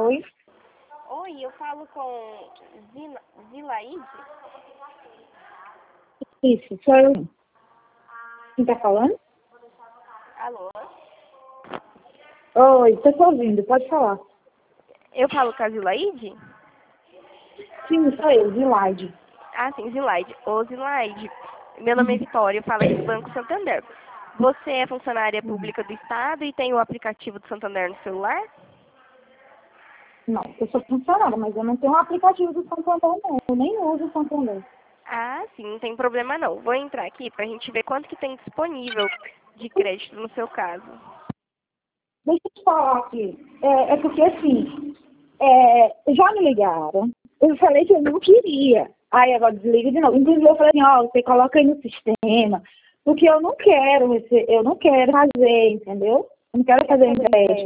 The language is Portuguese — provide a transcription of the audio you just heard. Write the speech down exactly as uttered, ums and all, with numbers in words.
Oi? Oi, eu falo com Zila, Zilaide? Isso, sou eu. Quem tá falando? Alô? Oi, tô te ouvindo, pode falar. Eu falo com a Zilaide? Sim, sou eu, Zilaide. Ah, sim, Zilaide. Ô, Zilaide, meu nome é Vitória, eu falo aqui do Banco Santander. Você é funcionária pública do Estado e tem o aplicativo do Santander no celular? Não, eu sou funcionária, mas eu não tenho um aplicativo do Santander, não. Eu nem uso o Santander. Ah, sim, não tem problema não. Vou entrar aqui pra gente ver quanto que tem disponível de crédito no seu caso. Deixa eu te falar aqui. É, é porque, assim, é, já me ligaram. Eu falei que eu não queria. Aí agora desliga de novo. Inclusive eu falei assim, ó, você coloca aí no sistema. Porque eu não quero, rece- eu não quero fazer, entendeu? Eu não quero fazer empréstimo.